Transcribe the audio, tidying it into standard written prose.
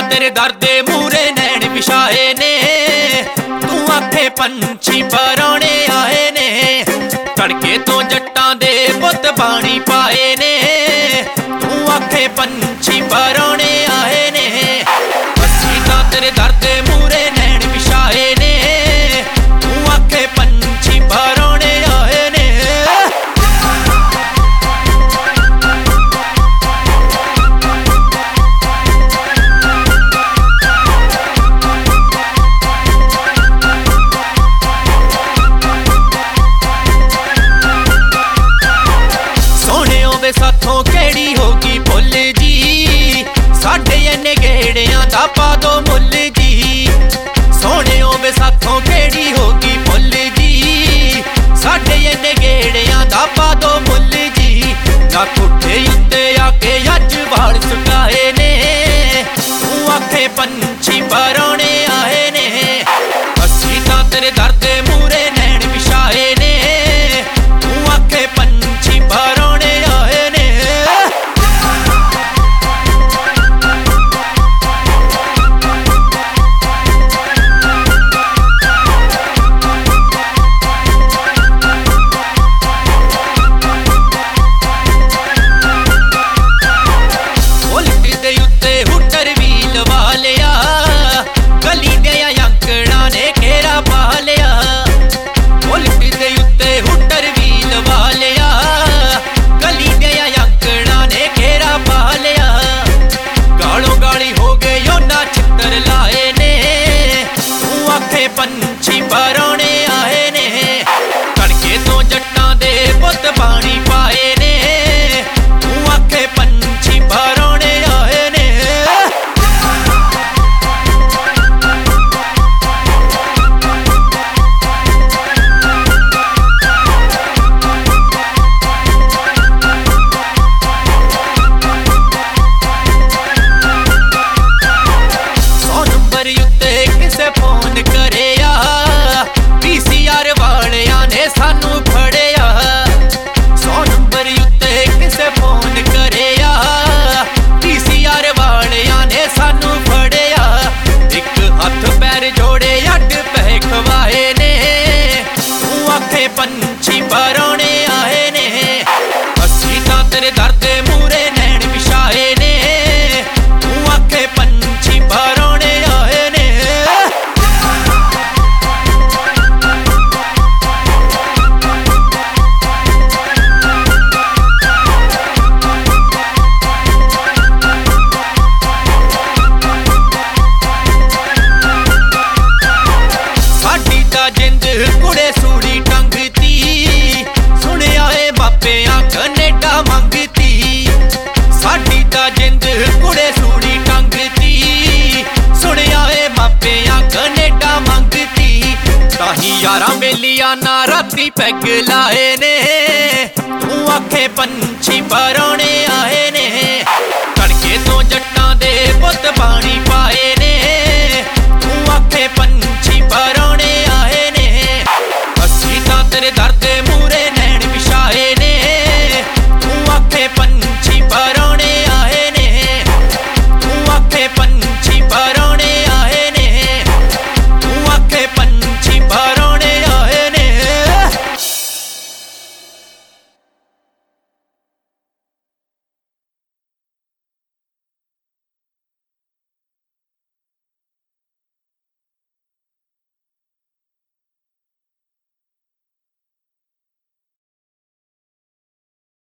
तेरे दर दे मूरे नैन विछाए ने, तू आखे पंछी पराने आए ने। तड़के तो जट्टां दे पुत पानी पाए ने, तू आखे पंछी पराने आए ने। असीं तां तेरे दर दे मूरे नैन विछाए ने, तू आखे पंछी पराने आए ने। साथों केड़ी होगी भुल जी, साडे इन्ने गेड़ियां दा पा दो मुल जी। सोहणे वे साथों केड़ी होगी भुल जी, साडे इन्ने गेड़ियां दा पा दो मुल जी। ना कोठे उत्ते आके अज वाल सुटाए ने, तू आखे पंछी पराने आए ने। असीं तां तेरे दर दे मूरे नैन विछाए ने, तू आखे पंछी पराने आए ने। पंछी पराने आए ने, तड़के तो जट्टां दे पुत पानी पाए ने, तू आखे पंछी पराने आए ने। सौ नंबर उत्ते किसे फोन करे, पीसीआर वालियां ने सानू फड़िया। 100 नंबर उत्ते किसे फोन करेया, पीसीआर वालियां ने सानू फड़िया। एक हथ पैर जोड़े अड पै खवाए ने, तू आखे पंछी पराने आए ने। असीं तां तेरे दर दे मूरे नैन विछाए ने, तू आखे पंछी पराने आए ने। जिंद कुड़े सूड़ी टंगती, सुनिया ए मापियां कनेडा मंगती। साडी ता जिंद कुड़े सूड़ी टंगती, सुनिया ए मापियां कनेडा मंगती। ताही यारां बेलियां ना राती पैग लाए ने, तू आखे पंछी पराने आए ने। तड़के तो जट्टां दे पुत पानी पाए ने, तू आखे पंछी पराने